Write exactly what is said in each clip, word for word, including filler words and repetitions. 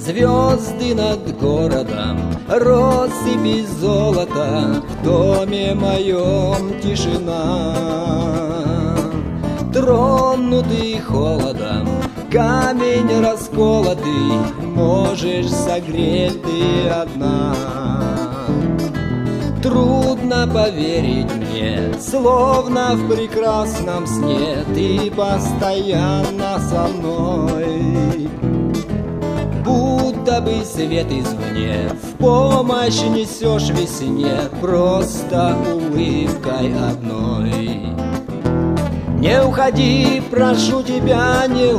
Звезды над городом, россыпи золота, в доме моем тишина. Тронутый холодом, камень расколотый, можешь согреть ты одна. Трудно поверить мне, словно в прекрасном сне ты постоянно со мной. Будто бы свет извне в помощь несешь весне, просто улыбкой одной. Не уходи, прошу тебя, не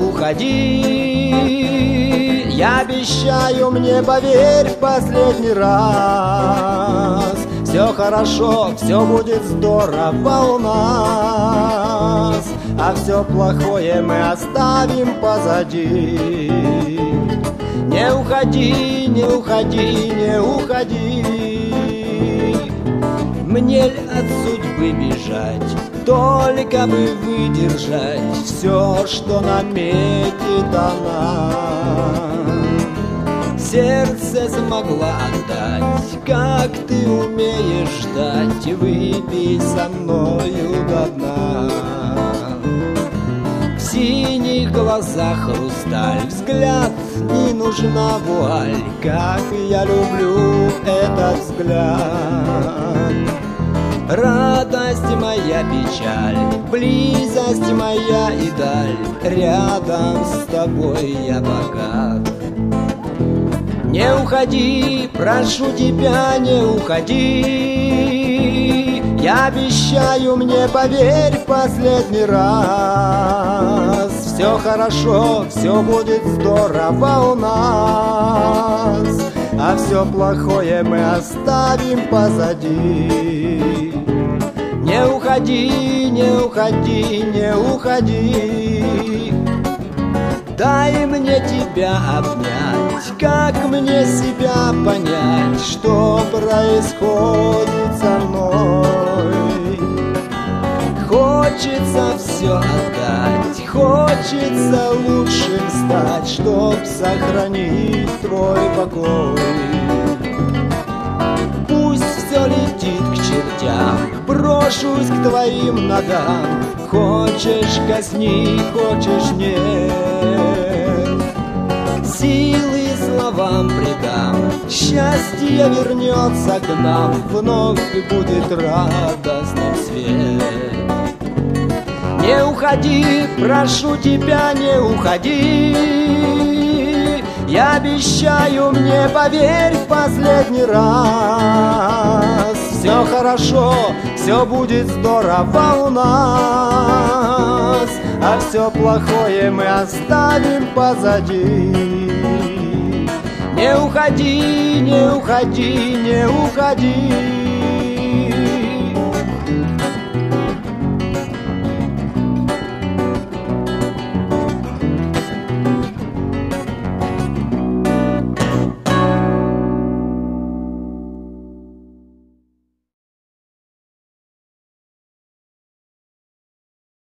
уходи. Я обещаю, мне поверь в последний раз. Все хорошо, все будет здорово у нас, а все плохое мы оставим позади. Не уходи, не уходи, не уходи. Мне ль от судьбы бежать, только бы выдержать все, что наметит она. Сердце смогла отдать, как ты умеешь ждать, выпей со мною до дна. В синих глазах хрусталь, взгляд, не нужна вуаль, как я люблю этот взгляд. Радость моя, печаль, близость моя и даль, рядом с тобой я богат. Не уходи, прошу тебя, не уходи. Я обещаю, мне поверь в последний раз. Все хорошо, все будет здорово у нас, а все плохое мы оставим позади. Не уходи, не уходи, не уходи. Дай мне тебя обнять, как мне себя понять, что происходит со мной. Хочется все отдать, хочется лучшим стать, чтоб сохранить твой покой. Пусть все летит к чертям, брошусь к твоим ногам. Хочешь — косни, хочешь — нет. Силы словам придам, счастье вернется к нам, вновь будет радостным свет. Не уходи, прошу тебя, не уходи. Я обещаю, мне поверь в последний раз. Все хорошо, все будет здорово у нас, а все плохое мы оставим позади. Не уходи, не уходи, не уходи.